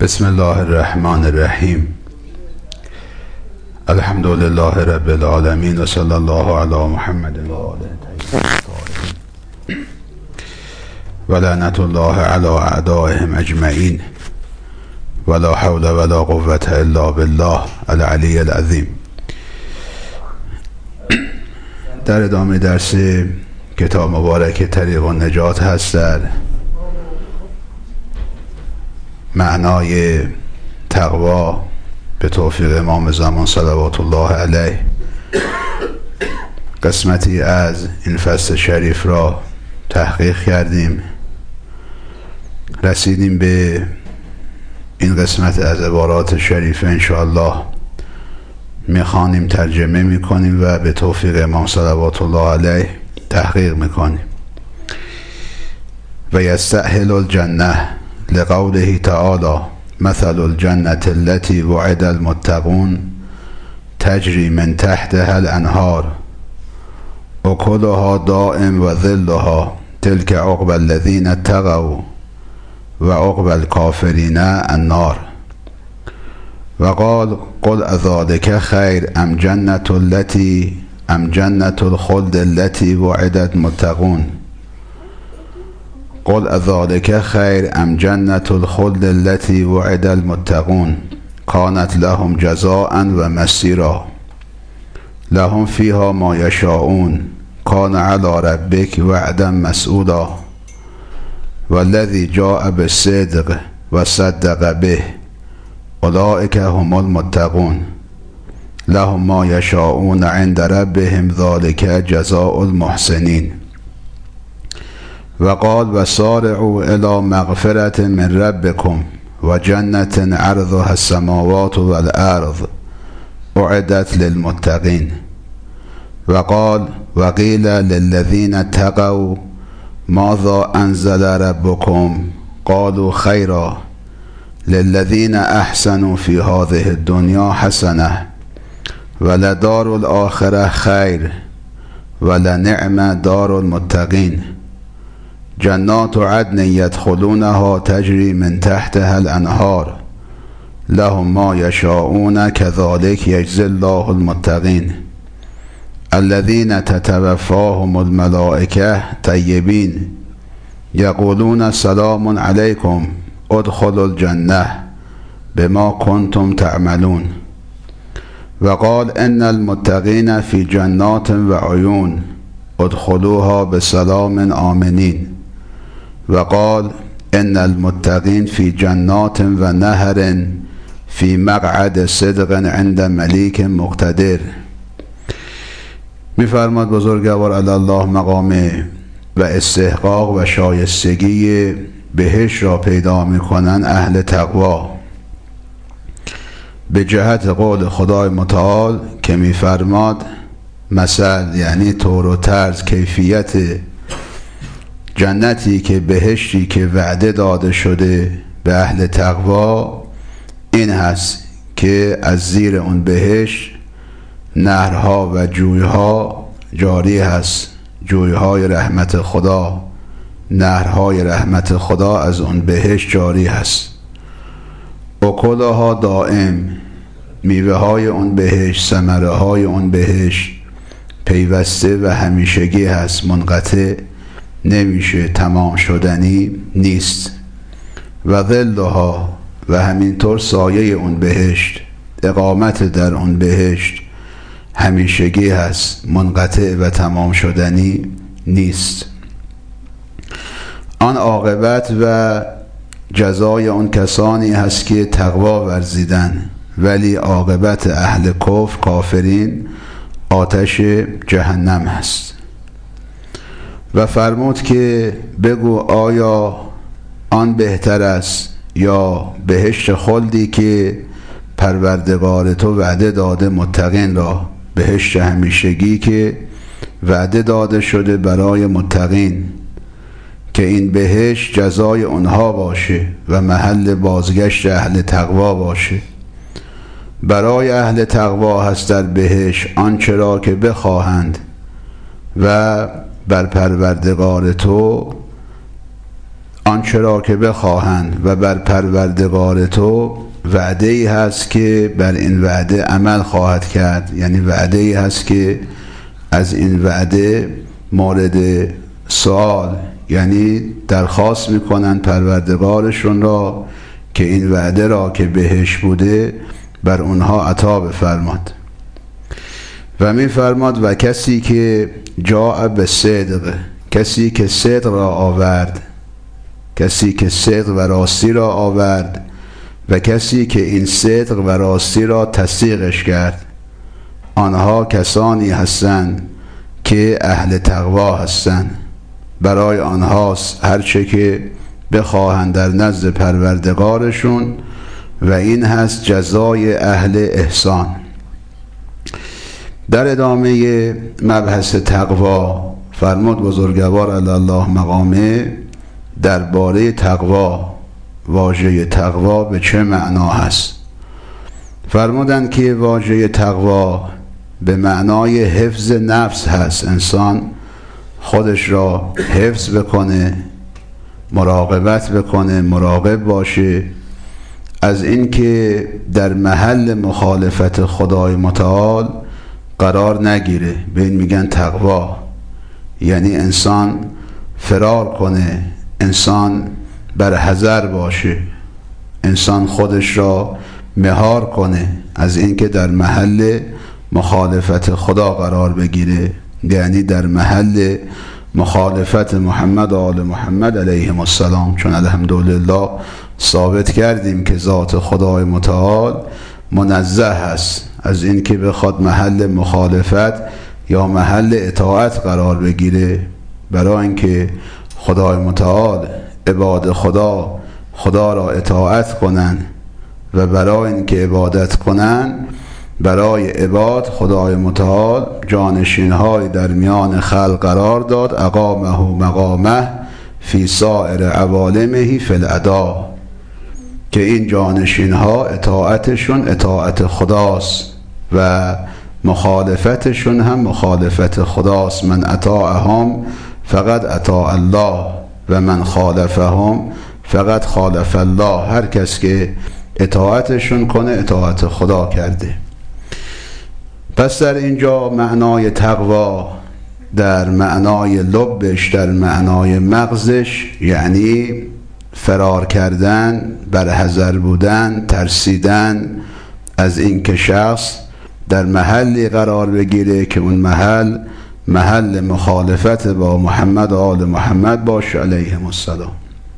بسم الله الرحمن الرحیم. الحمد لله رب العالمین و صلی الله علی محمد و آله و لعنت الله علی اعدائهم اجمعین ولا حول ولا قوة الا بالله العلی العظیم. در ادامه درس کتاب مبارک طریق النجات هست در معنای تقوا به توفیق امام زمان صلوات الله علیه. قسمتی از این فصل شریف را تحقیق کردیم، رسیدیم به این قسمت از عبارات شریف. انشاءالله میخوانیم، ترجمه میکنیم و به توفیق امام صلوات الله علیه تحقیق میکنیم. و یستأهل الجنه لقوله تعالی مثل الجنة التي وعد المتقون تجري من تحتها الأنهار أكلها دائم وظلها تلك عقبى الذين اتقوا وعقبى الكافرين النار. وقال قل أذلك خير أم جنة الخلد التي وعد المتقون قل أذلك خير أم جنة الخلد التي وعد المتقون كانت لهم جزاء ومصيرا لهم فيها ما يشاءون كان على ربك وعدا مسئولا والذي جاء بالصدق وصدق به أولئك هم المتقون لهم ما يشاءون عند ربهم ذلك جزاء المحسنين. وقال وسارعوا إلى مغفرة من ربكم وجنة عرضها السماوات والأرض أعدت للمتقين. وقال وقيل للذين اتقوا ماذا أنزل ربكم قالوا خيرا للذين أحسنوا في هذه الدنيا حسنة ولدار الآخرة خير ولنعم دار المتقين جنات عدن يدخلونها تجري من تحتها الأنهار لهم ما يشاءون كذلك يجزي الله المتقين الذين تتوفاهم الملائكة طيبين يقولون سلام عليكم ادخلوا الجنة بما كنتم تعملون. وقال إن المتقين في جنات وعيون ادخلوها بسلام آمنين. وقال إن المتقين في جنات ونهر في مقعد صدق عند ملیک مقتدر. می‌فرماد بزرگوار علی الله مقام و استحقاق و شایستگی بهشت را پیدا می‌کنند اهل تقوا به جهت قول خدای متعال که می‌فرماد مثل، یعنی طور و طرز، کیفیت جنتی که بهشتی که وعده داده شده به اهل تقوا این هست که از زیر اون بهشت نهرها و جویها جاری هست، جویهای رحمت خدا، نهرهای رحمت خدا از اون بهشت جاری هست. اکلها دائم، میوه های اون بهشت، ثمره های اون بهشت پیوسته و همیشگی هست، منقطع نمیشه، تمام شدنی نیست. و ظلها، و همینطور سایه اون بهشت، اقامت در اون بهشت همیشگی هست، منقطع و تمام شدنی نیست. آن عاقبت و جزای اون کسانی هست که تقوا ورزیدن، ولی عاقبت اهل کفر، کافرین، آتش جهنم هست. و فرمود که بگو آیا آن بهتر است یا بهشت خلدی که پروردگار تو وعده داده متقین را، بهشت همیشگی که وعده داده شده برای متقین که این بهشت جزای اونها باشه و محل بازگشت اهل تقوا باشه. برای اهل تقوا هست در بهشت آنچه را که بخواهند و بر پروردگار تو آنچه را که بخواهند و بر پروردگار تو وعده ای هست که بر این وعده عمل خواهد کرد، یعنی وعده ای هست که از این وعده مورد سوال، یعنی درخواست میکنن پروردگارشون را که این وعده را که بهش بوده بر اونها عطا بفرماد. و میفرماد و کسی که جاء بالصدق، کسی که صدق را آورد، کسی که صدق و راستی را آورد و کسی که این صدق و راستی را تصدیقش کرد، آنها کسانی هستند که اهل تقوا هستند. برای آنهاست هرچه که بخواهند در نزد پروردگارشون و این هست جزای اهل احسان. در ادامه مبحث تقوا فرمود بزرگوار علی الله مقامه درباره تقوا، واژه تقوا به چه معنا هست. فرمودند که واژه تقوا به معنای حفظ نفس هست، انسان خودش را حفظ بکنه، مراقبت بکنه، مراقب باشه از اینکه در محل مخالفت خدای متعال قرار نگیره. به این میگن تقوا، یعنی انسان فرار کنه، انسان بر حذر باشه، انسان خودش را مهار کنه از اینکه در محل مخالفت خدا قرار بگیره، یعنی در محل مخالفت محمد و آل محمد علیهم السلام. چون الحمدلله ثابت کردیم که ذات خدای متعال منزه است از این که بخواد محل مخالفت یا محل اطاعت قرار بگیره. برای اینکه خدای متعال عباد خدا را اطاعت کنن و برای اینکه عبادت کنن، برای عباد خدای متعال جانشین‌های در میان خلق قرار داد. اقامه مقامه فی سائر عوالمه فی الاداء، که این جانشین‌ها اطاعتشون اطاعت خداست و مخالفتشون هم مخالفت خداست. من اطاعهم فقط اطاع الله و من خالفهم فقط خالف الله. هر کس که اطاعتشون کنه اطاعت خدا کرده. پس در اینجا معنای تقوا در معنای لبش، در معنای مغزش، یعنی فرار کردن، بر حذر بودن، ترسیدن از اینکه شخص در محلی قرار بگیره که اون محل مخالفت با محمد و آل محمد باشه علیهم السلام.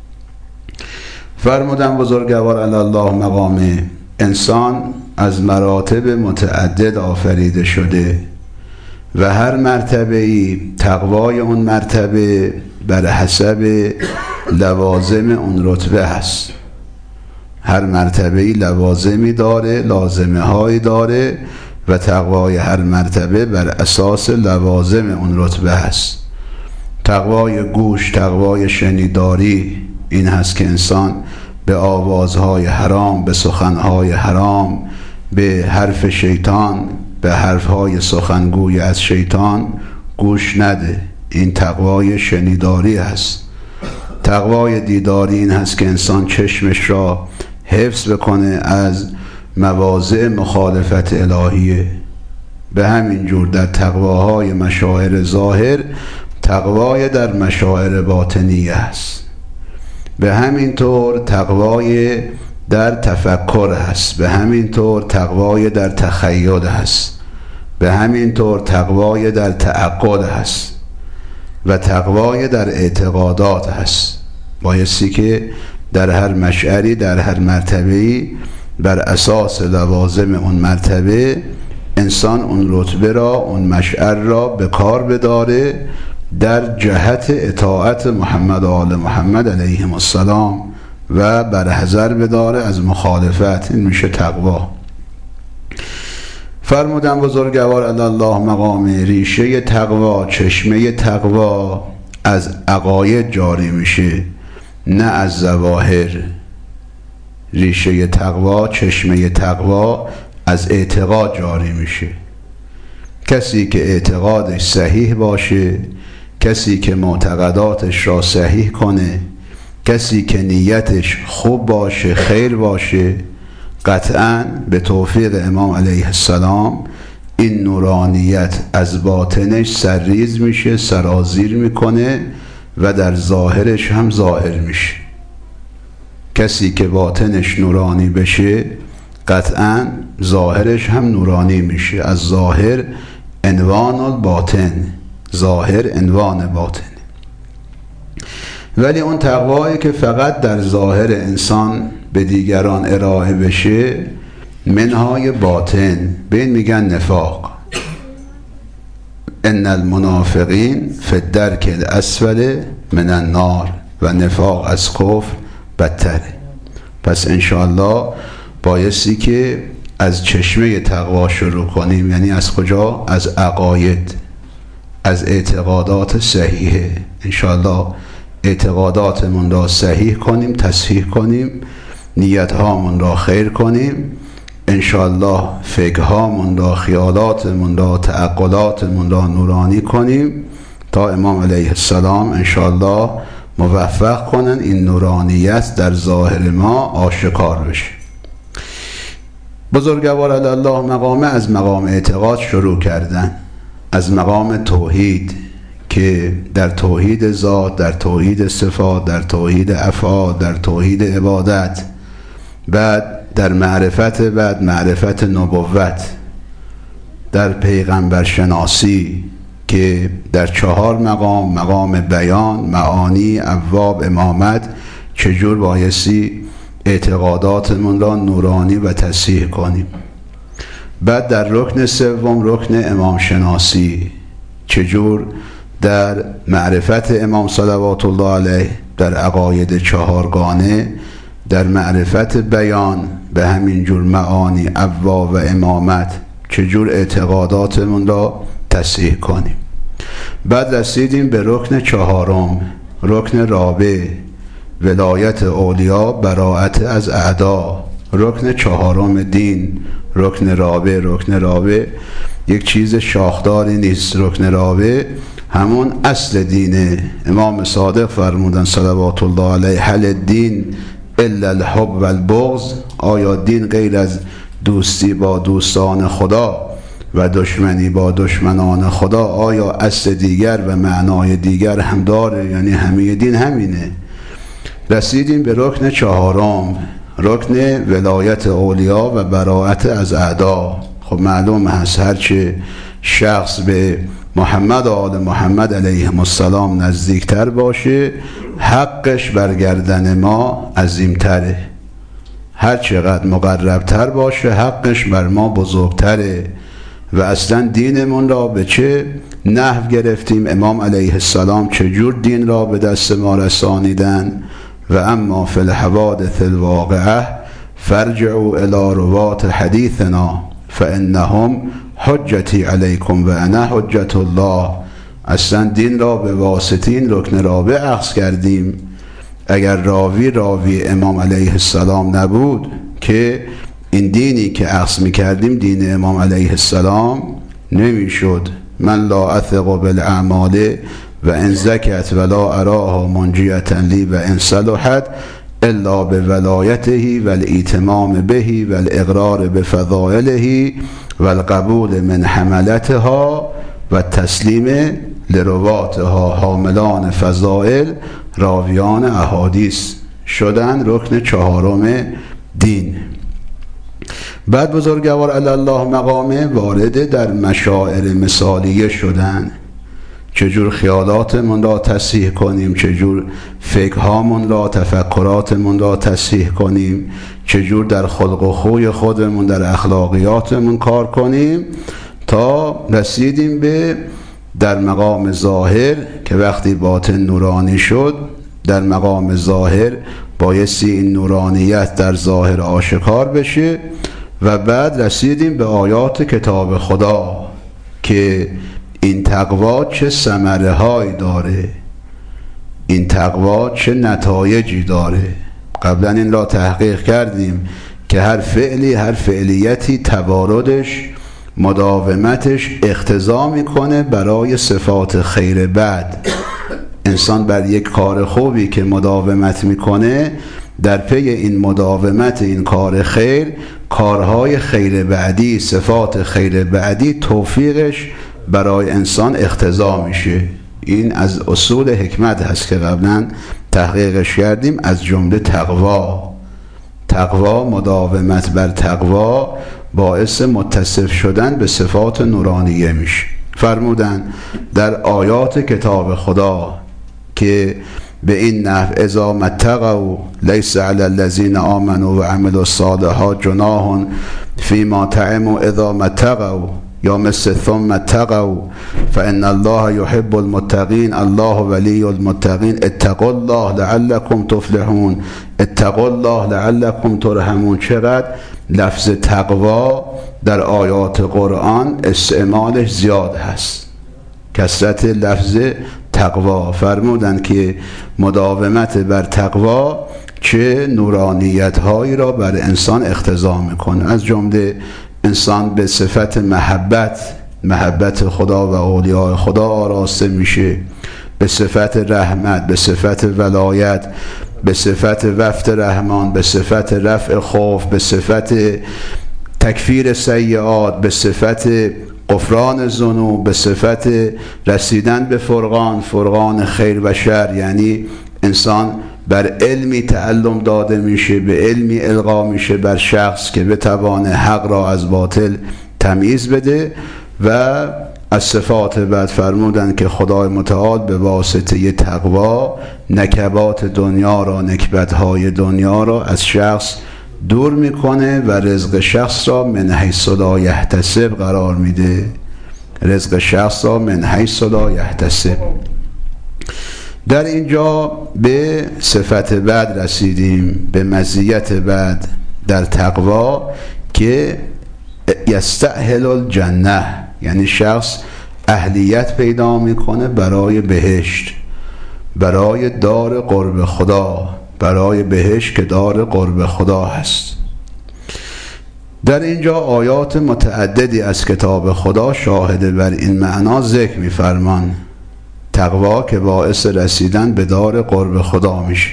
فرمودن بزرگوار علی الله مقامه انسان از مراتب متعدد آفریده شده و هر مرتبه‌ای تقوای اون مرتبه بر حسب لوازم اون رتبه هست. هر مرتبه‌ای لوازمی داره، لازمه هایی داره و تقوای هر مرتبه بر اساس لوازم اون رتبه هست. تقوای گوش، تقوای شنیداری این هست که انسان به آوازهای حرام، به سخنهای حرام، به حرف شیطان، به حرفهای سخنگوی از شیطان گوش نده. این تقوای شنیداری هست. تقوای دیداری این هست که انسان چشمش را حفظ بکنه از مواضع مخالفت الهیه. به همین جور در تقواهای مشاعر ظاهر تقوای در مشاعر باطنیه است. به همین طور تقوای در تفکر هست، به همین طور تقوای در تخیل هست، به همین طور تقوای در تعقل هست و تقوای در اعتقادات هست. بایستی که در هر مشعری، در هر مرتبه‌ای بر اساس لوازم اون مرتبه انسان اون رتبه را، اون مشعر را به کار بداره در جهت اطاعت محمد و آل محمد علیهم السلام و بر حذر بداره از مخالفت. این میشه تقوا. فرمودن بزرگوار علی الله مقامه ریشه تقوا، چشمه تقوا از عقاید جاری میشه نه از ظواهر. ریشه تقوا، چشمه تقوا از اعتقاد جاری میشه. کسی که اعتقادش صحیح باشه، کسی که معتقداتش را صحیح کنه، کسی که نیتش خوب باشه، خیر باشه، قطعاً به توفیق امام علیه السلام این نورانیت از باطنش سرریز میشه، سرازیر میکنه و در ظاهرش هم ظاهر میشه. کسی که باطنش نورانی بشه قطعاً ظاهرش هم نورانی میشه. از ظاهر عنوان الباطن، ظاهر عنوان باطن. ولی اون تقوایی که فقط در ظاهر انسان به دیگران ارائه بشه، منهای باطن، به این میگن نفاق. ان المنافقین فی الدرک الاسفل من النار، و نفاق از کفر بدتره. پس انشاءالله بایستی که از چشمه تقوا شروع کنیم. یعنی از کجا؟ از عقاید، از اعتقادات صحیحه. انشاءالله اعتقاداتمون را صحیح کنیم، تصحیح کنیم، نیتهامون را خیر کنیم. انشاءالله فکرهامون را، خیالاتمون را، تعقلاتمون را نورانی کنیم تا امام علیه السلام انشاءالله موفق کنن این نورانیت در ظاهر ما آشکار بشه. بزرگوار الله مقامه از مقام اعتقاد شروع کردن، از مقام توحید، که در توحید ذات، در توحید صفات، در توحید افعال، در توحید عبادت، بعد در معرفت، بعد معرفت نبوت، در پیغمبر شناسی، که در 4 مقام، مقام بیان، معانی، ابواب، امامت، چجور بایستی اعتقاداتمون را نورانی و تصحیح کنیم. بعد در رکن سوم، رکن امام شناسی، چجور در معرفت امام صلوات الله علیه، در عقاید 4گانه، در معرفت بیان، به همین جور معانی، ابواب و امامت، چجور اعتقاداتمون را تصحیح کنیم. بعد رسیدیم به رکن 4م، رکن رابع، ولایت اولیا، براءت از اعدا. رکن 4م دین، رکن رابع. رکن رابع یک چیز شاخداری نیست. رکن رابع همون اصل دینه. امام صادق فرمودن صلوات الله علیه: هل الدین الا الحب و البغض؟ آیا دین غیر از دوستی با دوستان خدا و دشمنی با دشمنان خدا، آیا اصل دیگر و معنای دیگر هم داره؟ یعنی همه دین همینه. رسیدیم به رکن 4م، رکن ولایت اولیا و براءت از اعدا. خب معلوم هست هرچه شخص به محمد و آل محمد علیهم السلام نزدیکتر باشه، حقش بر گردن ما عظیمتره. هر چقدر مقربتر باشه، حقش بر ما بزرگتره. و اصلا دینمون را به چه نحو گرفتیم؟ امام علیه السلام چجور دین را به دست ما رسانیدن؟ و اما فی الحوادث الواقعه فرجعوا الی روات حدیثنا فانهم حجتی علیکم و انا حجت الله. اصلا دین را به واسطه این رکن رابع اخذ کردیم. اگر راوی امام علیه السلام نبود که این دینی که اخذ میکردیم دین امام علیه السلام نمیشد. من لا اثق بالاعمال و ان زکت ولا اراها منجیتا لی و ان صلحت الا بولایته و الایتمام به و الاقرار بفضائله و القبول من حملتها و تسلیم لرواتها. حاملان فضائل، راویان احادیث شدن رکن 4م دین. بعد بزرگوار الله مقامه وارد در مشاعر مثالیه شدن. چجور خیالاتمون را تصحیح کنیم، چجور فکرهامون را، تفکراتمون را تصحیح کنیم، چجور در خلق و خوی خودمون، در اخلاقیاتمون کار کنیم، تا رسیدیم به در مقام ظاهر که وقتی باطن نورانی شد، در مقام ظاهر بایستی این نورانیت در ظاهر آشکار بشه. و بعد رسیدیم به آیات کتاب خدا که این تقوا چه ثمره هایی داره، این تقوا چه نتایجی داره. قبلا این را تحقیق کردیم که هر فعلی، هر فعلیتی تواردش، مداومتش اقتضا میکنه برای صفات خیر بعد. انسان بر یک کار خوبی که مداومت میکنه، در پی این مداومت این کار خیر، کارهای خیر بعدی، صفات خیر بعدی توفیقش برای انسان اقتضا میشه. این از اصول حکمت هست که قبلا تحقیقش کردیم، از جمله تقوا، مداومت بر تقوا باعث متصف شدن به صفات نورانیه میشه. فرمودن در آیات کتاب خدا که به این نحو اذا ما اتقوا لیس علی الذین آمنوا و عملوا الصالحات جناح فیما طعموا اذا ما اتقوا یا مثل ثم اتقوا فان الله یحب المتقین الله ولی المتقین اتقوا الله لعلکم تفلحون اتقوا الله لعلکم ترحمون. چقدر لفظ تقوا در آیات قرآن استعمالش زیاد هست، کثرت لفظ تقوا. فرمودند که مداومت بر تقوا چه نورانیت هایی را بر انسان اقتضا میکنه. از جمله انسان به صفت محبت خدا و اولیاء خدا آراسته میشه، به صفت رحمت، به صفت ولایت، به صفت وفد رحمان، به صفت رفع خوف، به صفت تکفیر سیئات، به صفت غفران ذنوب، به صفت رسیدن به فرقان خیر و شر. یعنی انسان بر علمی تعلم داده میشه، به علمی القا میشه بر شخص که بتوانه حق را از باطل تمییز بده. و از صفات بعد فرمودن که خدای متعال به واسطه تقوا نکبات دنیا را، نکبت‌های دنیا را از شخص دور میکنه و رزق شخص را من حیث لا یحتسب قرار میده. رزق شخص را من حیث لا یحتسب. در اینجا به صفت بعد رسیدیم، به مزیت بعد در تقوا که یستأهل الجنه، یعنی شخص اهلیت پیدا میکنه برای بهشت، برای دار قرب خدا، برای بهشت که دار قرب خدا هست. در اینجا آیات متعددی از کتاب خدا شاهد بر این معنا ذکر می‌فرمان. تقوا که باعث رسیدن به دار قرب خدا میشه.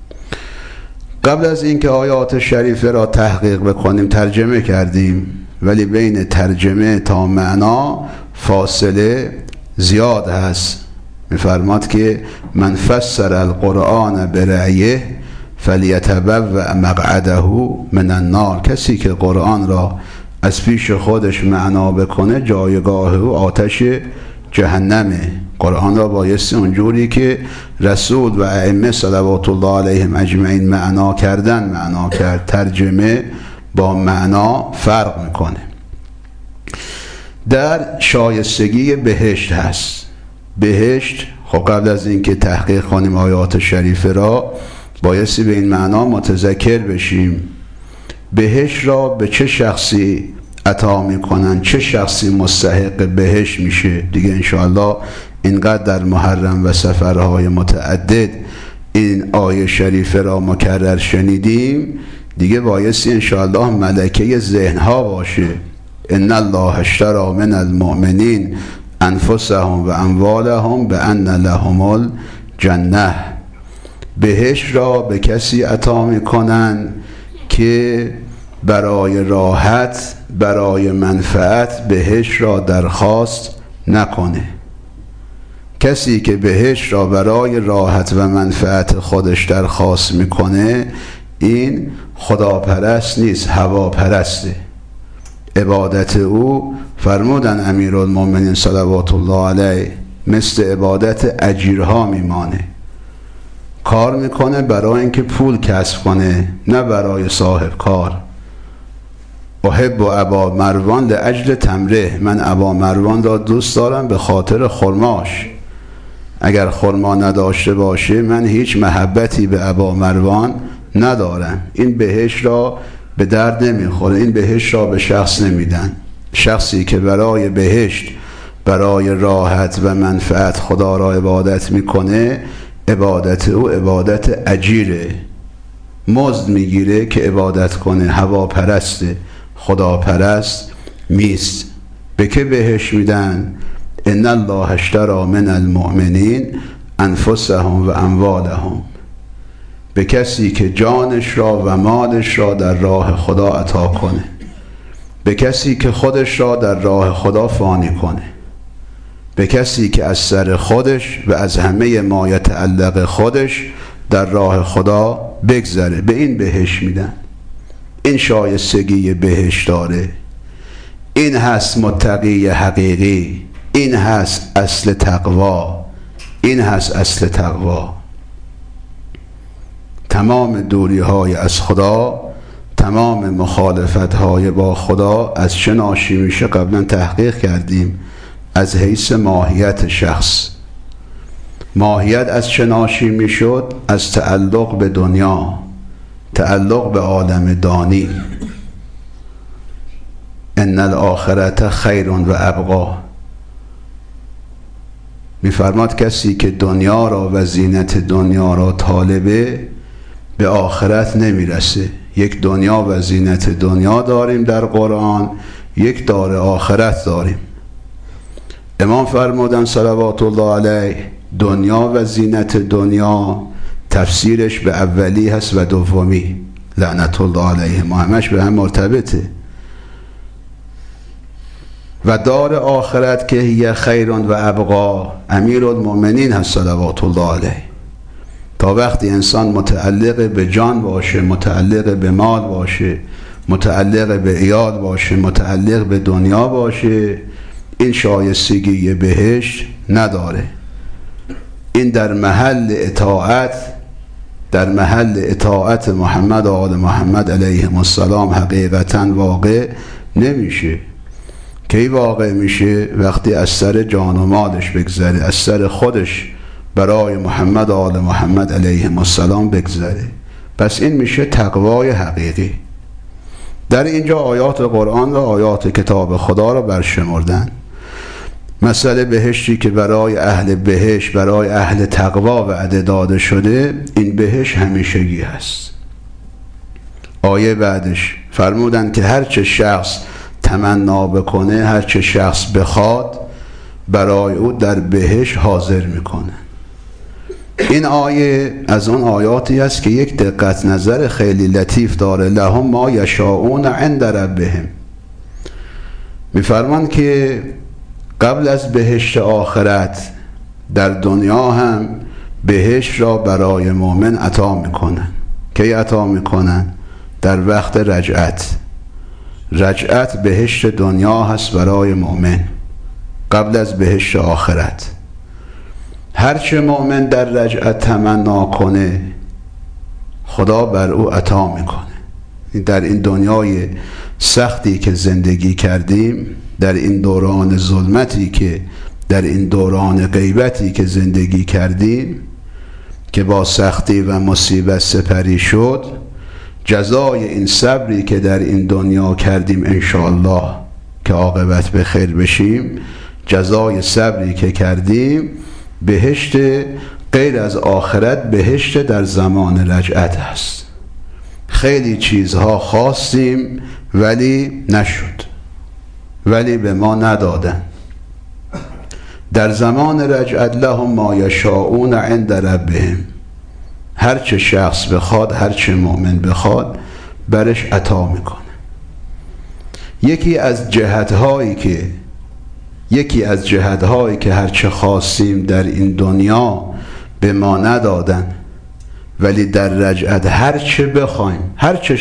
قبل از اینکه آیات شریفه را تحقیق بکنیم ترجمه کردیم، ولی بین ترجمه تا معنا فاصله زیاد هست. می‌فرماد که من فسر القرآن برأیه فلیتبوأ مقعده من النار. کسی که قرآن را از پیش خودش معنا بکنه جایگاه او آتش جهنمه. قرآن را بایستی اونجوری که رسول و ائمه صلوات الله علیهم اجمعین معنا کرد. ترجمه با معنا فرق میکنه. در شایستگی بهشت هست. بهشت خب قبل از اینکه تحقیق کنیم آیات شریفه را بایستی به این معنا متذکر بشیم. بهشت را به چه شخصی عطا میکنن، چه شخصی مستحق بهشت میشه. دیگه انشاءالله اینقدر در محرم و سفرهای متعدد این آیه شریفه را مکرر شنیدیم، دیگه بایستی انشاءالله ملکه ذهنها باشه. ان الله اشتری من المؤمنین انفسهم و اموالهم بان لهم الجنه. بهشت را به کسی عطا میکنن که برای راحت، برای منفعت بهشت را درخواست نکنه. کسی که بهشت را برای راحت و منفعت خودش درخواست میکنه این خداپرست نیست، هواپرسته. عبادت او فرمودن امیرالمومنین صلوات الله علیه مثل عبادت اجیرها میمانه. کار میکنه برای اینکه پول کسب کنه، نه برای صاحب کار. احب ابا مروان لاجل تمره. من ابا مروان را دوست دارم به خاطر خرماش. اگر خرما نداشته باشه من هیچ محبتی به ابا مروان ندارم. این بهشت را به درد نمیخوره. این بهشت را به شخص نمیدن. شخصی که برای بهشت، برای راحت و منفعت خدا را عبادت میکنه، عبادت او عبادت اجیره، مزد میگیره که عبادت کنه. هواپرسته، خداپرست نیست. به که بهش میدن؟ ان الله اشتری من المؤمنین انفسهم و اموالهم، به کسی که جانش را و مالش را در راه خدا عطا کنه، به کسی که خودش را در راه خدا فانی کنه، به کسی که از سر خودش و از همه ما یتعلق خودش در راه خدا بگذره. به این بهش میدن. این شایستگی بهش داره. این هست متقی حقیقی. این هست اصل تقوا. این هست اصل تقوا. تمام دوری های از خدا، تمام مخالفت های با خدا از چه ناشی میشه؟ قبلا تحقیق کردیم. از حیث ماهیت شخص. ماهیت از چه ناشی میشد؟ از تعلق به دنیا، تعلق به عالم دانی. ان الاخرة خیر و ابقا. میفرماد کسی که دنیا را و زینت دنیا را طالبه به آخرت نمیرسه. یک دنیا و زینت دنیا داریم در قرآن، یک دار آخرت داریم. امام فرمودن صلوات الله علیه دنیا و زینت دنیا تفسیرش به اولی هست و دومی، لعنت الله علیه، ما همش به هم مرتبطه. و دار آخرت که هی خیر و ابقا، امیرالمؤمنین هست صلوات الله علیه. تا وقتی انسان متعلق به جان باشه، متعلق به مال باشه، متعلق به عیال باشه، متعلق به دنیا باشه، این شایستگی بهشت نداره. این در محل اطاعت، در محل اطاعت محمد و آل محمد علیهم السلام حقیقتا واقع نمیشه. کی واقع میشه؟ وقتی از سر جان و مالش بگذره، از سر خودش برای محمد و آل محمد علیهم السلام بگذره. پس این میشه تقوای حقیقی. در اینجا آیات قرآن و آیات کتاب خدا را برشمردن. مسئله بهشتی که برای اهل بهشت، برای اهل تقوا وعده داده شده، این بهشت همیشگی هست. آیه بعدش فرمودن که هرچه شخص تمنا بکنه، هرچه شخص بخواد، برای او در بهشت حاضر میکنه. این آیه از اون آیاتی است که یک دقت نظر خیلی لطیف داره. لهم ما یشاءون عند ربهم. میفرمان که قبل از بهشت آخرت در دنیا هم بهشت را برای مؤمن عطا میکنن. کی عطا میکنن؟ در وقت رجعت. رجعت بهشت دنیا هست برای مؤمن قبل از بهشت آخرت. هرچه مؤمن در رجعت تمنا کنه خدا بر او عطا میکنه. در این دنیای سختی که زندگی کردیم، در این دوران ظلمتی که، در این دوران غیبتی که زندگی کردیم که با سختی و مصیبت سپری شد، جزای این صبری که در این دنیا کردیم انشاءالله که عاقبت به خیر بشیم، جزای صبری که کردیم بهشت غیر از آخرت، بهشت در زمان رجعت هست. خیلی چیزها خواستیم ولی نشد، ولی به ما ندادن. در زمان رجعت لهم ما یشاءون عند ربهم. هرچه شخص بخواد، هرچه مؤمن بخواد، برش عطا میکنه. یکی از جهتهایی که هرچه خواستیم در این دنیا به ما ندادن، ولی در رجعت هرچه بخوایم، هرچه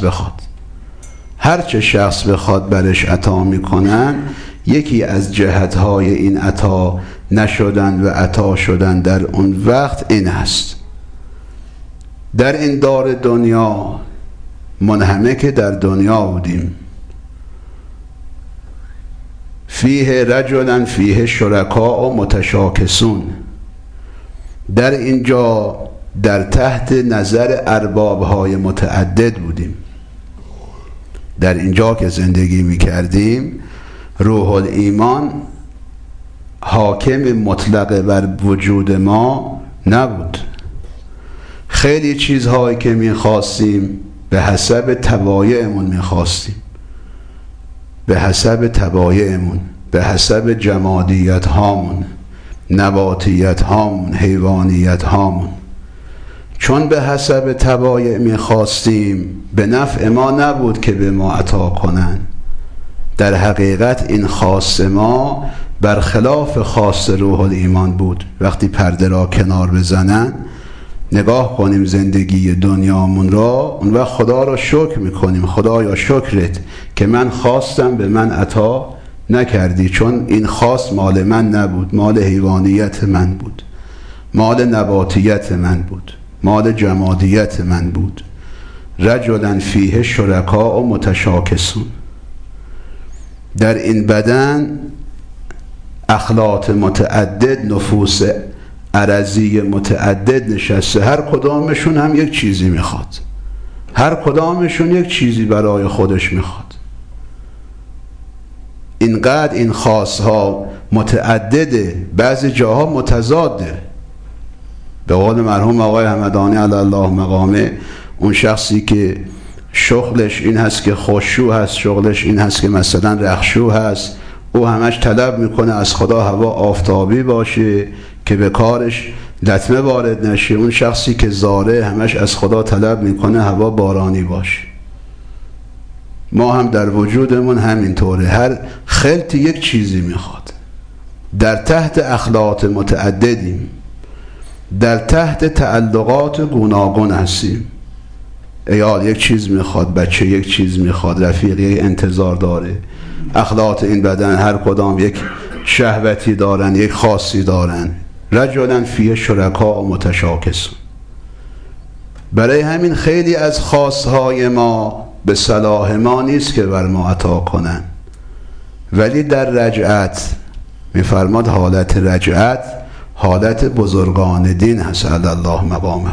شخص بخواد برش عطا میکنن. یکی از جهتهای این عطا نشدن و عطا شدن در اون وقت این است: در این دار دنیا منهمک در دنیا بودیم، فیه رجلا فیه شرکاء و متشاکسون. در اینجا در تحت نظر اربابهای متعدد بودیم. در اینجا که زندگی میکردیم روح الایمان حاکم مطلق بر وجود ما نبود. خیلی چیزهایی که میخواستیم به حسب طبایعمون میخواستیم، به حسب طبایعمون، به حسب جمادیت هامون، نباتیت هامون، حیوانیت هامون. چون به حسب طبایع میخواستیم، به نفع ما نبود که به ما عطا کنن. در حقیقت این خاص ما برخلاف خاص روح الایمان بود. وقتی پرده را کنار بزنن نگاه کنیم زندگی دنیامون را، اون وقت خدا را شکر میکنیم. خدایا شکرت که من خواستم به من عطا نکردی، چون این خاص مال من نبود، مال حیوانیت من بود، مال نباتیت من بود، مال جمادیت من بود. رجلا فیه شرکاء و متشاکسون. در این بدن اخلاط متعدد، نفوس عرضی متعدد نشسته، هر کدامشون هم یک چیزی میخواد، هر کدامشون یک چیزی برای خودش میخواد. اینقدر این خاصها متعدده، بعضی جاها متضاده. به قول مرحوم آقای همدانی علی الله مقامه، اون شخصی که شغلش این هست که خشوع هست، شغلش این هست که مثلا رخشوع هست، او همش طلب میکنه از خدا هوا آفتابی باشه که به کارش لطمه وارد نشه. اون شخصی که زاره همش از خدا طلب میکنه هوا بارانی باشه. ما هم در وجودمون همینطوره، هر خلط یک چیزی میخواد. در تحت اخلاط متعددیم، در تحت تعلقات گوناگون هستیم. عیال یک چیز میخواد، بچه یک چیز میخواد، رفیق یک انتظار داره. اخلاط این بدن هر کدام یک شهوتی دارن، یک خاصی دارن. رجلا فیه شرکاء و متشاکسون. برای همین خیلی از خاصهای ما به صلاح ما نیست که بر ما عطا کنن، ولی در رجعت میفرماد حالت رجعت حالت بزرگان دین هست علی الله مقامه.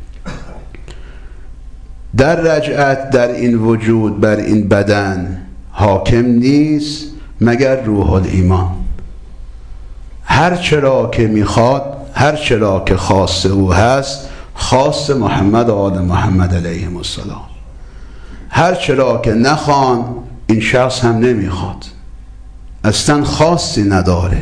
در رجعت در این وجود بر این بدن حاکم نیست مگر روح الایمان. هر چرا که میخواد، هر چرا که خاص او هست، خاص محمد و آل محمد علیهم السلام. هر چرا که نخوان، این شخص هم نمیخواد، اصلا خاصی نداره،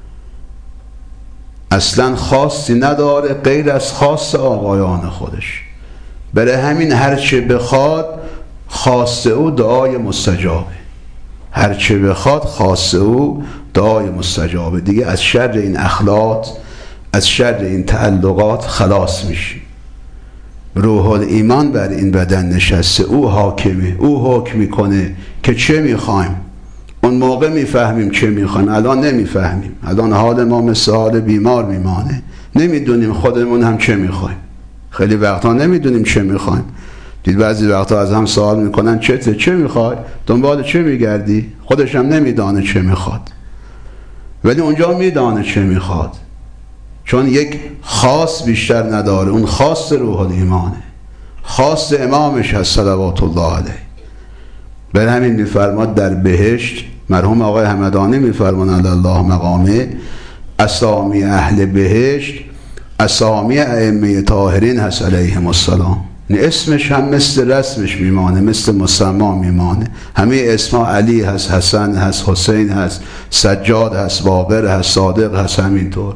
اصلا خاصی نداره غیر از خاص آقایان خودش. برای همین هرچه بخواد خاص او دعای مستجابه، هرچه بخواد خاص او دعای مستجابه. دیگه از شر این اخلاط، از شر این تعلقات خلاص میشی. روح الایمان بر این بدن نشسته، او حاکمه، او حکم میکنه که چه میخوایم. اون موقع میفهمیم چه میخوایم، الان نمیفهمیم. الان حال ما مثل حال بیمار میمانه، نمیدونیم خودمون هم چه میخوایم. خیلی وقتا نمیدونیم چه میخوایم. دید بعضی وقتا از هم سوال میکنن چه میخوای؟ دنبال چه میگردی؟ خودش هم نمیدانه چه میخواد، ولی اونجا میدانه چه میخواد، چون یک خاص بیشتر نداره. اون خاص روح الایمانه، خاص امامش هست صلوات الله علیه. بر همین میفرماد در بهشت، مرحوم آقای همدانی میفرمان علی الله مقامه، اسامی اهل بهشت اسامی ائمه طاهرین هست علیهم السلام. اسمش هم مثل رسمش میمانه، مثل مسما میمانه. همه اسما علی هست، حسن هست، حسین هست، سجاد هست، باقر هست، صادق هست، همینطور.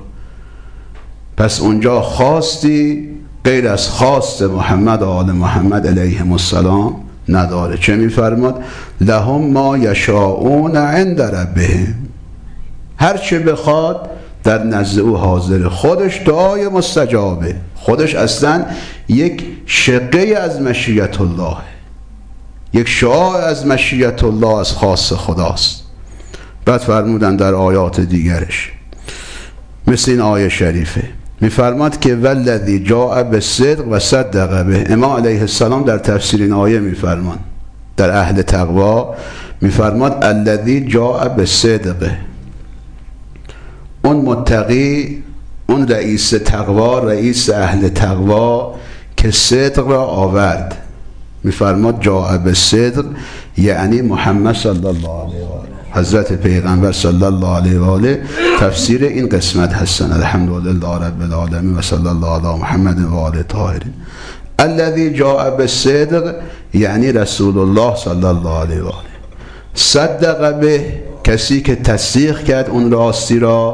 پس اونجا خاصی غیر از خاص محمد و آل محمد علیهم السلام نداره. چه میفرماد؟ لهم ما یشاءون عند ربهم. هر چه بخواد در نزد او حاضر. خودش دعای مستجابه، خودش اصلا یک شقه از مشیت الله، یک شعاع از مشیت الله، از خاص خداست. بعد فرمودن در آیات دیگرش مثل این آیه شریفه، میفرماد که والذی جاء بالصدق و صدق به. امام علیه السلام در تفسیر این آیه میفرمان در اهل تقوا، میفرماد الذی جاء بالصدق. اون متقی، اون رئیس تقوا، رئیس اهل تقوا که صدق را آورد. میفرماد جاء بالصدق یعنی محمد صلی الله علیه و آله، حضرت پیغمبر صلی الله علیه و آله. تفسیر این قسمت هستن الحمدلله رب العالمین و صلی الله علی محمد و آله طاهرین. الذی جاء بالصدق یعنی رسول الله صلی الله علیه و آله. صدق به، کسی که تصدیق کرد اون راستی را،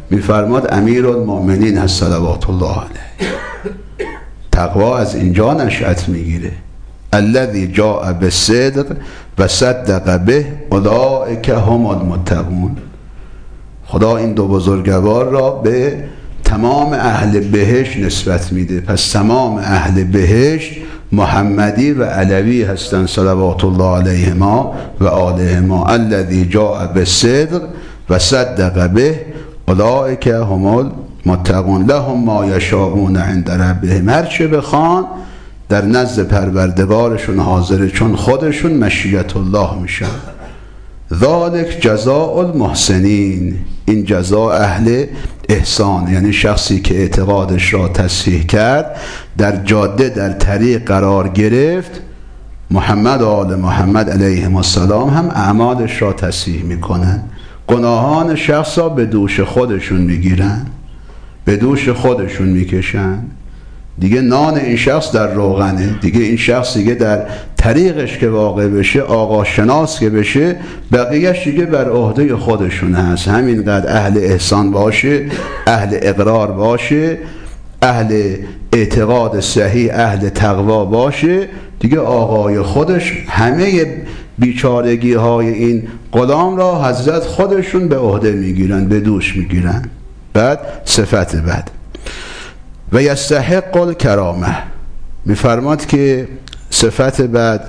میفرماد امیرالمؤمنین هست صلوات الله علیه. تقوا از اینجا نشأت میگیره. الذی جاء بالصدق و صدق به اولئک هم المتقون. خدا این دو بزرگوار را به تمام اهل بهشت نسبت میده. پس تمام اهل بهشت محمدی و علوی هستند صلوات الله علیهما و آلهما. الذی جاء بالصدق و صدق به اولئک هم المتقون لهم ما یشاءون عند ربهم. هر چه بخوان در نزد پروردگارشون حاضره، چون خودشون مشیت الله میشن. ذالک جزاء المحسنین. این جزا اهل احسان، یعنی شخصی که اعتقادش را تصحیح کرد، در جاده در طریق قرار گرفت، محمد و آل محمد علیهم السلام هم اعمالش را تصحیح میکنن. گناهان شخص را به دوش خودشون میگیرن، به دوش خودشون میکشن. دیگه نان این شخص در روغنه، دیگه این شخص دیگه در طریقش که واقع بشه، آقا شناس که بشه، بقیهش دیگه بر عهده خودشون هست. همینقدر اهل احسان باشه، اهل اقرار باشه، اهل اعتقاد صحیح، اهل تقوا باشه، دیگه آقای خودش همه بیچارگی های این غلام را حضرت خودشون به عهده میگیرن، به دوش میگیرن. بعد صفت بعد و یستحق الکرامه. میفرماد که صفت بعد،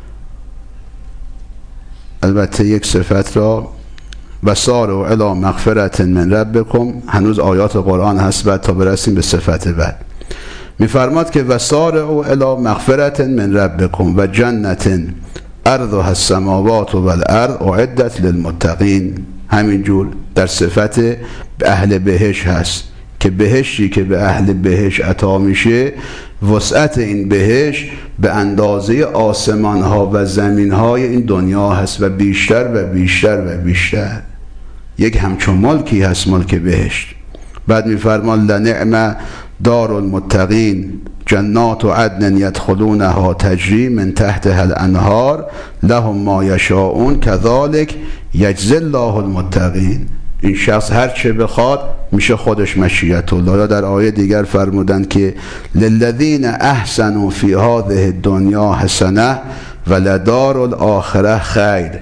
البته یک صفت را وسارعوا الی مغفرة من ربکم، هنوز آیات قرآن هست بعد تا برسیم به صفت بعد. میفرماد که وسارعوا الی مغفرة من ربکم و جنة عرضها السماوات والارض اعدت للمتقین. همینجور در صفت اهل بهشت هست که بهشتی که به اهل بهشت عطا میشه، وسعت این بهشت به اندازه آسمان ها و زمین های این دنیا هست و بیشتر و بیشتر و بیشتر. یک همچون ملکی هست ملک بهشت. بعد میفرمان لنعم دار المتقین جنات عدن یدخلونها تجری من تحتها الانهار لهم ما یشاءون کذالک یجزی الله المتقین. این شخص هر چه بخواد میشه خودش مشیت الله. در آیه دیگر فرمودند که للذین احسنوا فی هذه الدنیا حسنه و لدار الاخره خیر.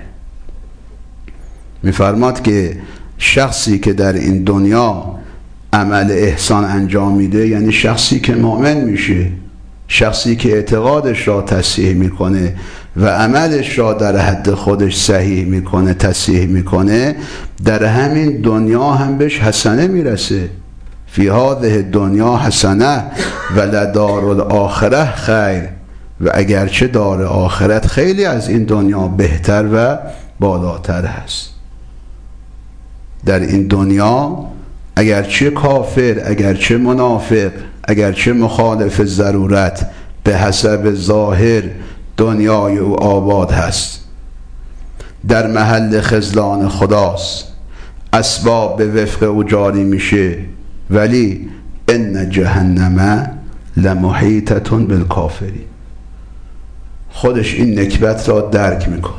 میفرماد که شخصی که در این دنیا عمل احسان انجام میده، یعنی شخصی که مؤمن میشه، شخصی که اعتقادش را تصحیح میکنه و عملش را در حد خودش صحیح میکنه، تصحیح میکنه، در همین دنیا هم بهش حسنه میرسه. فی هذه دنیا حسنه و لدار الاخره خیر. و اگرچه دار آخرت خیلی از این دنیا بهتر و بالاتر هست. در این دنیا اگرچه کافر، اگرچه منافق، اگرچه مخالف ضرورت، به حسب ظاهر دنیای او آباد هست، در محل خذلان خداست، اسباب به وفق او جاری میشه، ولی ان جهنم لمحیطة بالکافرین. خودش این نکبت را درک میکنه.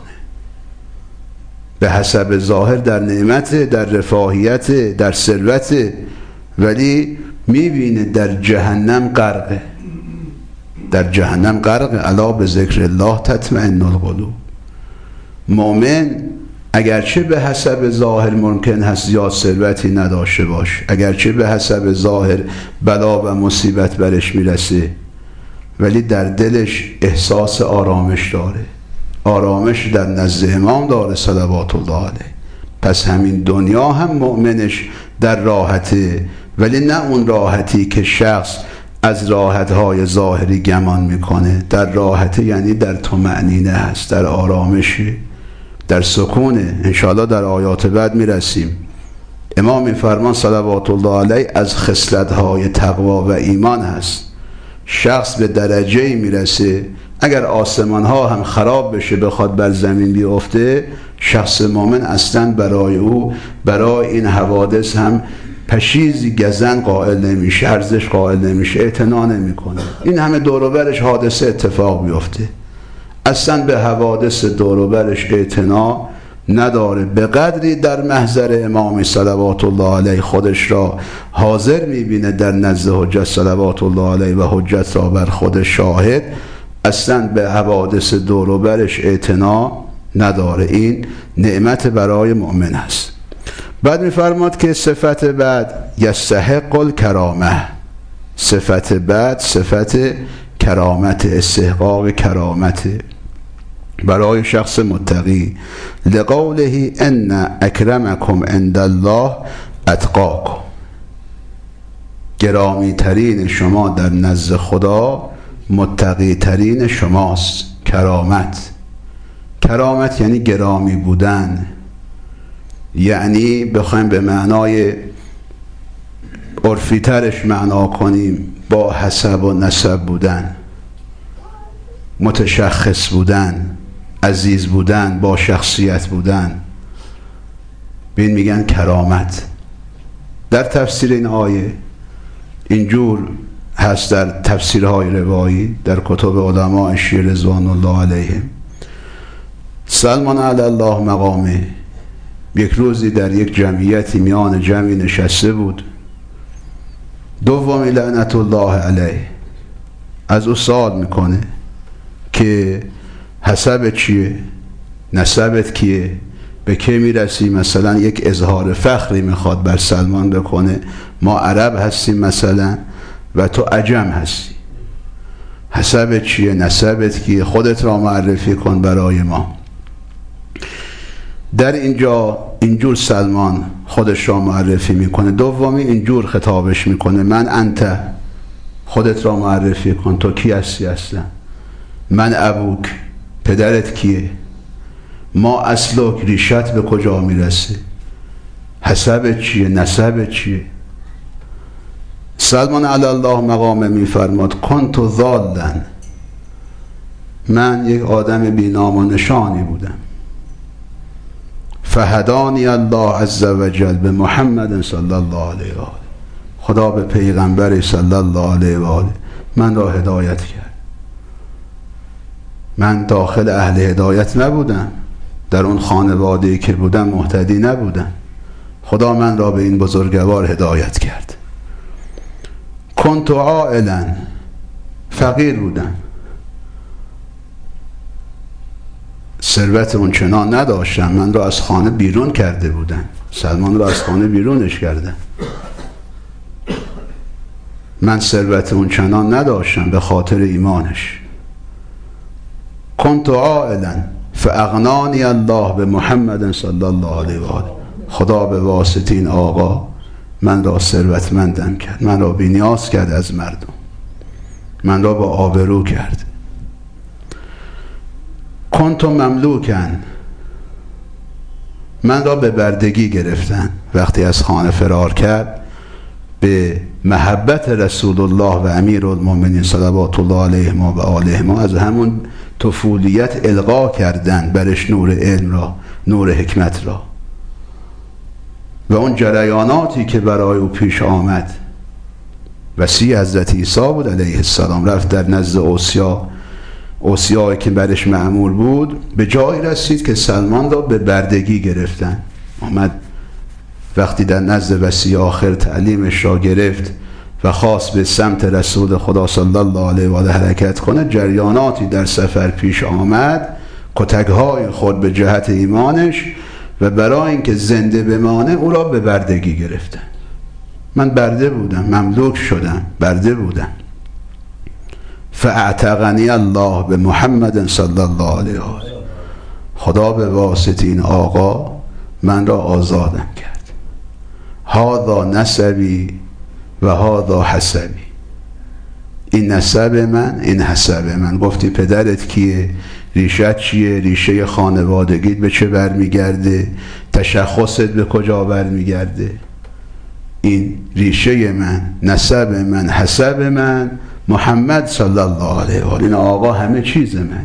به حسب ظاهر در نعمت، در رفاهیت، در ثروت، ولی میبینه در جهنم غرقه. در جهنم غرقه. الا به ذکر الله تطمئن القلوب. مؤمن اگرچه به حسب ظاهر ممکن هست زیاد ثروتی نداشته باشه، اگرچه به حسب ظاهر بلا و مصیبت برش میرسه، ولی در دلش احساس آرامش داره. آرامش در نزد امام داره صلوات الله علیه. پس همین دنیا هم مؤمنش در راحته، ولی نه اون راحتی که شخص از راحتهای ظاهری گمان میکنه. در راحته یعنی در طمأنینه هست، در آرامشه، در سکونه. انشاءالله در آیات بعد میرسیم. امام میفرمان صلوات الله علیه از خصلت‌های تقوا و ایمان هست. شخص به درجه‌ای میرسه اگر آسمان ها هم خراب بشه بخواد بر زمین بیفته، شخص مؤمن اصلا برای او، برای این حوادث هم پشیزی گزن قائل نمیشه، ارزش قائل نمیشه، اعتنا نمیکنه. این همه دور و برش حادثه اتفاق بیفته، اصلا به حوادث دور و برش اعتنا نداره. به قدری در محضر امام صلوات الله علیه خودش را حاضر میبینه در نزد حجت صلوات الله علیه و حجت را بر خود شاهد، اصلا به حوادث دور و برش اعتنا نداره. این نعمت برای مؤمن است. بعد میفرماد که صفت بعد یستحق الکرامه، صفت بعد صفت کرامت، استحقاق کرامت برای شخص متقی. لقوله ان اکرمکم عند الله اتقاکم، گرامی ترین شما در نزد خدا متقی ترین شماست. کرامت، کرامت یعنی گرامی بودن، یعنی بخوایم به معنای عرفی ترش معنا کنیم با حسب و نسب بودن، متشخص بودن، عزیز بودن، با شخصیت بودن، بین میگن کرامت. در تفسیر این آیه اینجور هست در تفسیرهای روایی در کتب علماء شیعه رضوان الله علیهم. سلمان علی الله مقامه یک روزی در یک جمعیتی میان جمعی نشسته بود. دومی لعنت الله علیه از او سوال میکنه که حسبت چیه؟ نسبت کیه؟ به که میرسی؟ مثلا یک اظهار فخری میخواد بر سلمان بکنه، ما عرب هستیم مثلا و تو عجم هستی، حسبت چیه؟ نسبت کیه؟ خودت را معرفی کن برای ما. در اینجا اینجور سلمان خودش را معرفی میکنه. دومی اینجور خطابش میکنه من انت، خودت را معرفی کن، تو کی هستی اصلا؟ من ابوک، پدرت کیه؟ ما اصلک، ریشت به کجا میرسه؟ حسبت چیه؟ نسبت چیه؟ سلمان علی الله مقامه میفرماد کنت ضالا، من یک آدم بی نام و نشانی بودم، فهدانی الله عز وجل به محمد صلی الله علیه و آله، خدا به پیغمبر صلی الله علیه و آله من را هدایت کرد. من داخل اهل هدایت نبودم، در اون خانواده‌ای که بودم مهتدی نبودم، خدا من را به این بزرگوار هدایت کرد. کنت عائلا، فقیر بودم، ثروت اون چنان نداشتم، من را از خانه بیرون کرده بودن، سلمان را از خانه بیرونش کردن، من ثروت اون چنان نداشتم به خاطر ایمانش. کنت عائلا فاغنانی الله به محمد صلی الله علیه و آله، خدا به واسطه این آقا من را ثروتمندم کرد، من را بی‌نیاز کرد از مردم، من را با آبرو کرد. کنت مملوکن، من را به بردگی گرفتن. وقتی از خانه فرار کرد به محبت رسول الله و امیر المؤمنین صلوات الله علیهما و آلهما از همون طفولیت القا کردن برش نور علم را، نور حکمت را و اون جریاناتی که برای او پیش آمد. وصی حضرت عیسی بود علیه السلام، رفت در نزد اوصیایی که برش مأمور بود، به جایی رسید که سلمان را به بردگی گرفتن. آمد وقتی در نزد وصی آخر تعلیمش را گرفت و خواست به سمت رسول خدا صلی الله علیه و آله حرکت کنه، جریاناتی در سفر پیش آمد، کتک‌های خود به جهت ایمانش و برای اینکه زنده بمانه او را به بردگی گرفتن. من برده بودم، مملوک شدم، برده بودم. فاعتقنی الله به محمد صلی الله علیه و آله، خدا به واسطه این آقا من را آزادم کرد. هذا نسبی و هذا حسبی، این نسب من، این حسب من. گفتی پدرت کیه؟ ریشت چیه؟ ریشه خانوادگیت به چه برمیگرده؟ تشخصت به کجا برمیگرده؟ این ریشه من، نسب من، حسب من محمد صلی الله علیه و آله، این آقا همه چیز منه.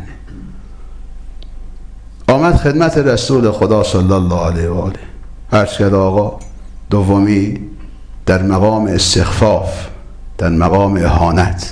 آمد خدمت رسول خدا صلی الله علیه و آله، عرض کرد آقا دومی در مقام استخفاف، در مقام اهانت،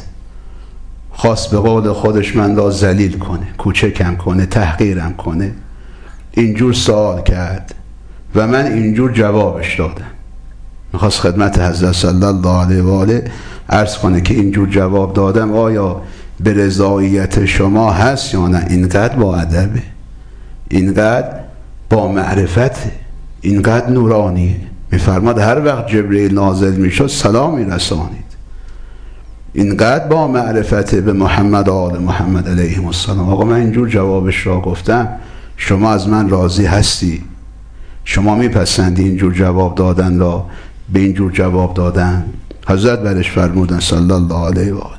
خواست به قول خودش من را ذلیل کنه، کوچکم کنه، تحقیرم کنه. اینجور سوال کرد و من اینجور جوابش دادم. میخواست خدمت حضرت صلی الله علیه و آله عرض کنه که اینجور جواب دادم آیا به رضایت شما هست یا نه؟ اینقدر با ادبه، اینقدر با معرفته، اینقدر نورانیه. میفرماد هر وقت جبرئیل نازل میشد سلام میرسانید. اینقدر با معرفته به محمد و آل محمد علیهم السلام. آقا من اینجور جوابش را گفتم، شما از من راضی هستی؟ شما میپسندی اینجور جواب دادن را به اینجور جواب دادن؟ حضرت برش فرمودن صلی الله علیه و آله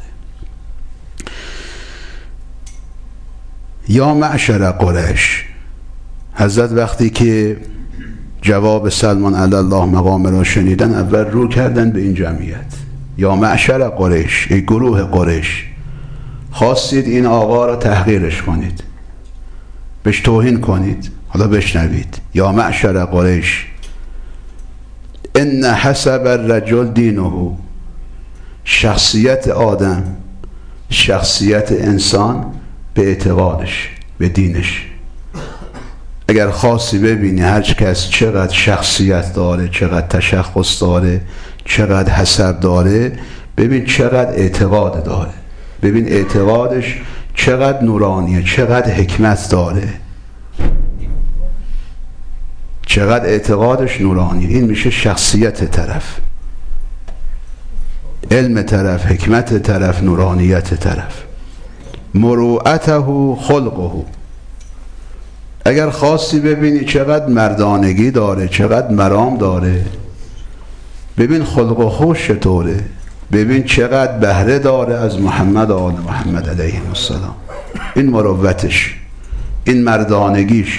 یا معشر قریش. حضرت وقتی که جواب سلمان علی الله مقام را شنیدن اول رو کردن به این جمعیت، یا معشر قریش، ای گروه قریش، خواستید این آقا را تحقیرش کنید، بهش توهین کنید. حالا بشنوید، یا معشر قریش ان حسب الرجل دینه. شخصیت آدم، شخصیت انسان به اعتقادش، به دینش. اگر خاصی ببینی هر کس چقدر شخصیت داره، چقدر تشخص داره، چقدر حسب داره، ببین چقدر اعتقاد داره، ببین اعتقادش چقدر نورانیه، چقدر حکمت داره، چقدر اعتقادش نورانیه. این میشه شخصیت طرف، علم طرف، حکمت طرف، نورانیت طرف. مروءته خلقه. اگر خاصی ببینی چقدر مردانگی داره، چقدر مرام داره، ببین خلق و خوش چطوره، ببین چقدر بهره داره از محمد و آل محمد علیه السلام. این مروتش، این مردانگیش.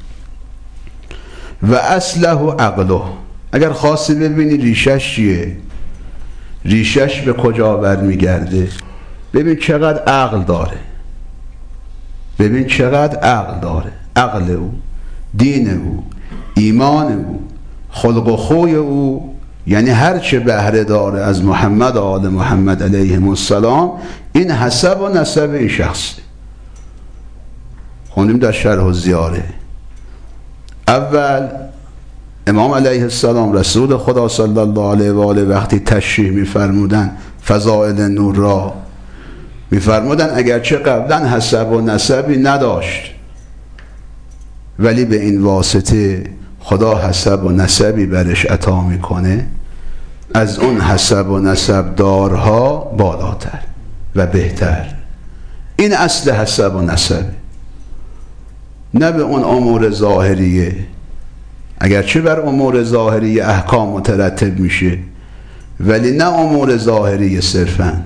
و اصله عقله. اگر خاصی ببینی ریشش چیه، ریشش به کجا برمیگرده، ببین چقدر عقل داره، ببین چقدر عقل داره. عقل او، دین او، ایمان او، خلق و خوی او، یعنی هر چه بهره داره از محمد و آل محمد علیهم السلام، این حسب و نسب این شخص. خوندیم در شرح الزیاره. اول امام علیه السلام رسول خدا صلی الله علیه و آله وقتی تشریح می‌فرمودن فضائل نور را، می‌فرمودن اگرچه قبلا حسب و نسبی نداشت، ولی به این واسطه خدا حسب و نسبی برش عطا میکنه از اون حسب و نسب دارها بالاتر و بهتر. این اصل حسب و نسب، نه به اون امور ظاهریه. اگرچه بر امور ظاهریه احکام مترتب میشه، ولی نه امور ظاهریه صرفا.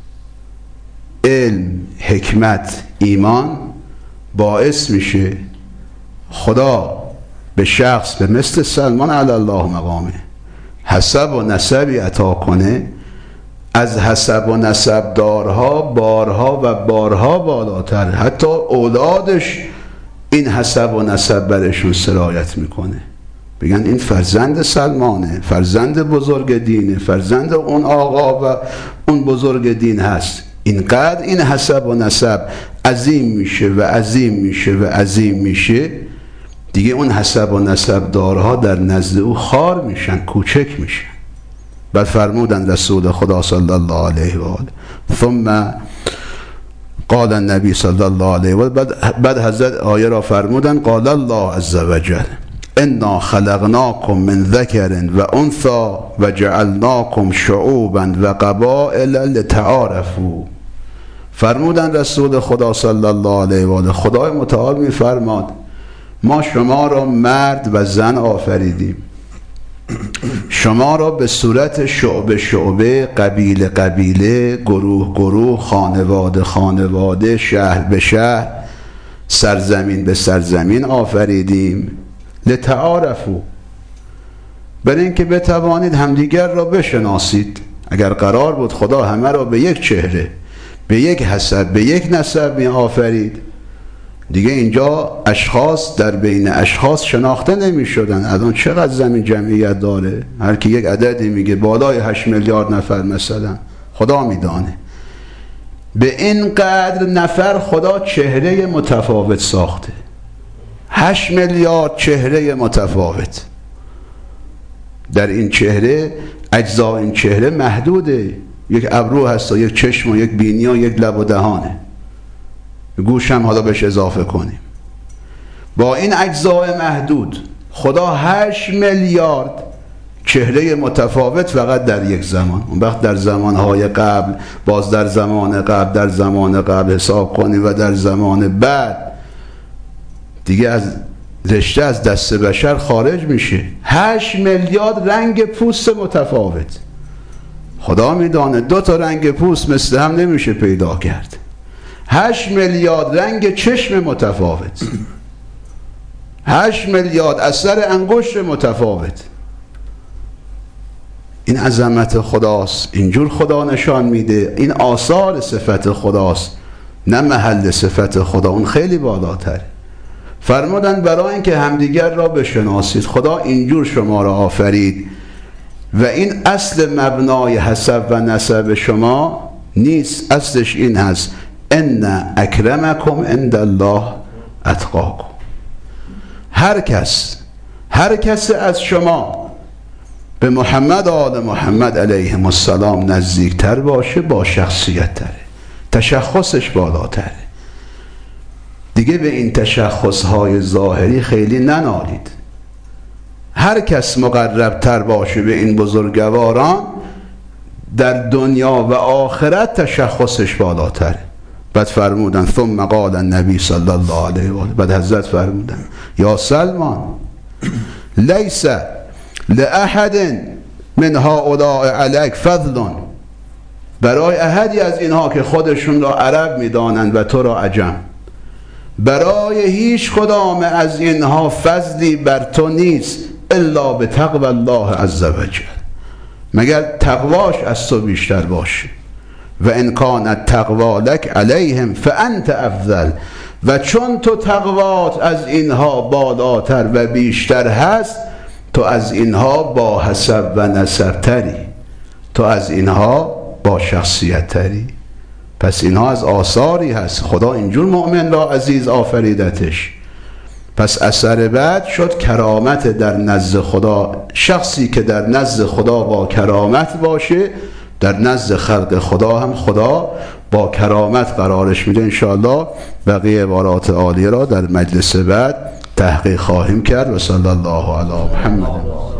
علم، حکمت، ایمان باعث میشه خدا به شخص به مثل سلمان علی الله مقامه حسب و نسبی عطا کنه از حسب و نسب دارها بارها و بارها بالاتر. حتی اولادش این حسب و نسب برشون سرایت میکنه، بگن این فرزند سلمانه، فرزند بزرگ دینه، فرزند اون آقا و اون بزرگ دین هست. اینقدر این حسب و نسب عظیم میشه و عظیم میشه و عظیم میشه، دیگه اون حسب و نسب دارها در نزد او خار میشن، کوچک میشن. بعد فرمودن رسول خدا صلی الله علیه و آله ثم قال النبی صلی الله علیه و آله، بعد حضرت آیه را فرمودن قال الله عز وجل انا خلقناکم من ذکر و انثی و جعلناکم شعوبا و قبائل لتعارفوا. فرمودن رسول خدا صلی الله علیه و آله خدای متعال میفرماد ما شما را مرد و زن آفریدیم، شما را به صورت شعبه شعبه، قبیله قبیله، گروه گروه، خانواده خانواده، شهر به شهر، سرزمین به سرزمین آفریدیم. لتعارفوا، برای اینکه بتوانید همدیگر را بشناسید. اگر قرار بود خدا همه را به یک چهره، به یک حسب، به یک نسب می آفرید، دیگه اینجا اشخاص در بین اشخاص شناخته نمی شدن. الان چقدر زمین جمعیت داره، هر کی یک عددی میگه، بالای 8 میلیارد نفر مثلا، خدا میدانه. به این قدر نفر خدا چهره متفاوت ساخته. 8 میلیارد چهره متفاوت. در این چهره اجزای این چهره محدوده. یک ابرو هست و یک چشم و یک بینی و یک لب و دهانه، گوش هم حالا بهش اضافه کنیم. با این اجزای محدود خدا 8 میلیارد چهره متفاوت فقط در یک زمان. اون وقت در زمانهای قبل، باز در زمان قبل، در زمان قبل حساب کنیم و در زمان بعد دیگه از رشته از دست بشر خارج میشه. 8 میلیارد رنگ پوست متفاوت. خدا میدانه 2 تا رنگ پوست مثل هم نمیشه پیدا کرد. 8 میلیارد رنگ چشم متفاوت، 8 میلیارد اثر انگشت متفاوت. این عظمت خداست. اینجور خدا نشان میده. این آثار صفت خداست، نه محل صفت خدا. اون خیلی بالاتره. فرمودن برای اینکه همدیگر را بشناسید خدا اینجور شما را آفرید و این اصل مبنای حسب و نسب شما نیست. اصلش این هست: ان اکرمکم عند الله اتقاکم. هر کس از شما به محمد آل محمد علیهم السلام نزدیکتر باشه با شخصیت تره، تشخصش بالاتره. دیگه به این تشخصهای ظاهری خیلی ننالید. هر کس مقربتر باشه به این بزرگواران در دنیا و آخرت تشخصش بالاتره. بعد فرمودن ثم قال النبی صلی الله علیه و آله، بعد حضرت فرمودن یا سلمان لیس لأحد من هؤلاء علیک فضل. برای احدی از اینها که خودشون را عرب میدانند و تو را عجم، برای هیچ کدام از اینها فضلی بر تو نیست الا به تقوی الله عز وجل، مگر تقواش از تو بیشتر باشه. و ان کانت تقوا لک علیهم فانت افضل. و چون تو تقوات از اینها بالاتر و بیشتر هست، تو از اینها با حسب و نسب تری، تو از اینها با شخصیت تری. پس اینها از آثاری هست. خدا اینجور مؤمن را عزیز آفریدتش. پس اثر بعد شد کرامت در نزد خدا. شخصی که در نزد خدا با کرامت باشه، در نزد خلق خدا هم خدا با کرامت قرارش میده. انشاءالله بقیه عبارات عالیه را در مجلس بعد تحقیق خواهیم کرد. و صلی الله علی محمد.